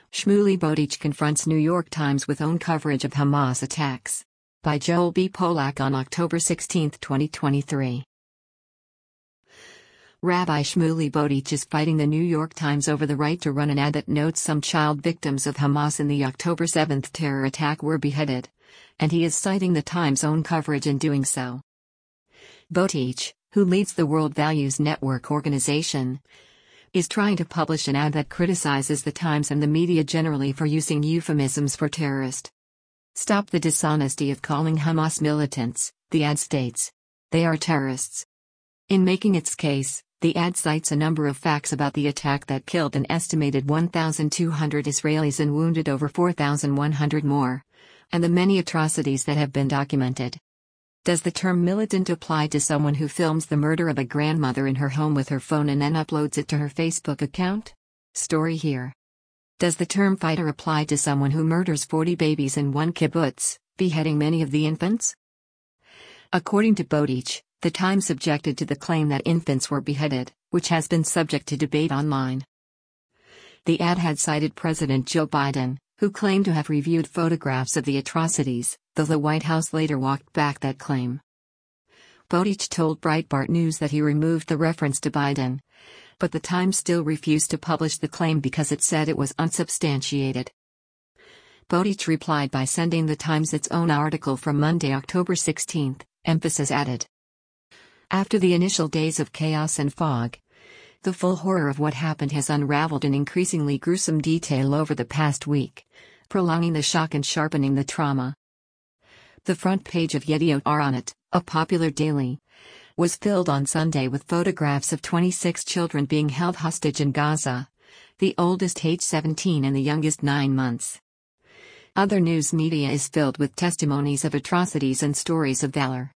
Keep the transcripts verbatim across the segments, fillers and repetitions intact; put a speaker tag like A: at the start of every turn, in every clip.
A: Shmuley Boteach confronts New York Times with own coverage of Hamas attacks. By Joel B. Polak on October sixteenth, twenty twenty-three. Rabbi Shmuley Boteach is fighting the New York Times over the right to run an ad that notes some child victims of Hamas in the October seventh terror attack were beheaded. And he is citing the Times' own coverage in doing so. Boteach, who leads the World Values Network organization, is trying to publish an ad that criticizes the Times and the media generally for using euphemisms for terrorist. Stop the dishonesty of calling Hamas militants, the ad states. They are terrorists. In making its case, the ad cites a number of facts about the attack that killed an estimated one thousand two hundred Israelis and wounded over four thousand one hundred more, and the many atrocities that have been documented. Does the term militant apply to someone who films the murder of a grandmother in her home with her phone and then uploads it to her Facebook account? Story here. Does the term fighter apply to someone who murders forty babies in one kibbutz, beheading many of the infants? According to Boteach, the Times objected to the claim that infants were beheaded, which has been subject to debate online. The ad had cited President Joe Biden, who claimed to have reviewed photographs of the atrocities, though the White House later walked back that claim. Boteach told Breitbart News that he removed the reference to Biden, but the Times still refused to publish the claim because it said it was unsubstantiated. Boteach replied by sending the Times its own article from Monday, October sixteenth, emphasis added. After the initial days of chaos and fog, the full horror of what happened has unraveled in increasingly gruesome detail over the past week, prolonging the shock and sharpening the trauma. The front page of Yediot Aharonot, a popular daily, was filled on Sunday with photographs of twenty-six children being held hostage in Gaza, the oldest age seventeen and the youngest nine months. Other news media is filled with testimonies of atrocities and stories of valor.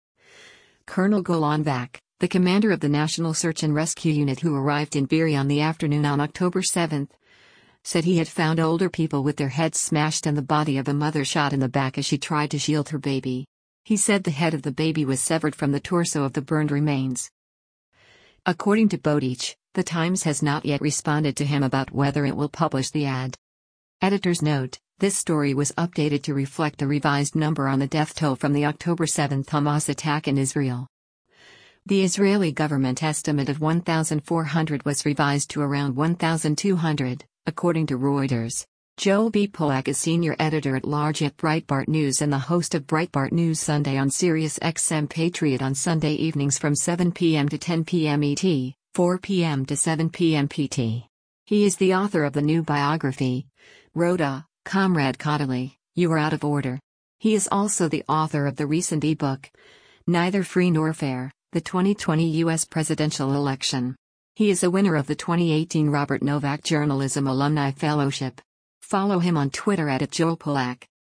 A: Colonel Golan Vak, the commander of the National Search and Rescue Unit who arrived in Be'eri on the afternoon on October seventh, said he had found older people with their heads smashed and the body of a mother shot in the back as she tried to shield her baby. He said the head of the baby was severed from the torso of the burned remains. According to Boteach, the Times has not yet responded to him about whether it will publish the ad. Editor's note: this story was updated to reflect the revised number on the death toll from the October seventh Hamas attack in Israel. The Israeli government estimate of one thousand four hundred was revised to around one thousand two hundred, according to Reuters. Joel B. Polak is senior editor-at-large at Breitbart News and the host of Breitbart News Sunday on Sirius X M Patriot on Sunday evenings from seven p m to ten p m E T, four p m to seven p m P T. He is the author of the new biography, Rhoda, Comrade Kodaly, You Are Out of Order. He is also the author of the recent ebook, Neither Free Nor Fair, the twenty twenty U S Presidential Election. He is a winner of the twenty eighteen Robert Novak Journalism Alumni Fellowship. Follow him on Twitter at Joel Polak.